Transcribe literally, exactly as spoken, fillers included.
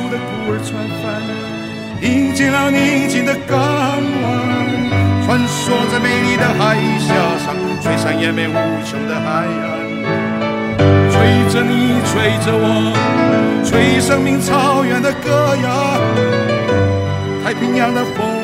的孤儿船帆，迎接了宁静的港湾，穿梭在美丽的海峡上，吹散延绵无穷的海岸。吹着你，吹着我，吹生命草原的歌谣，太平洋的风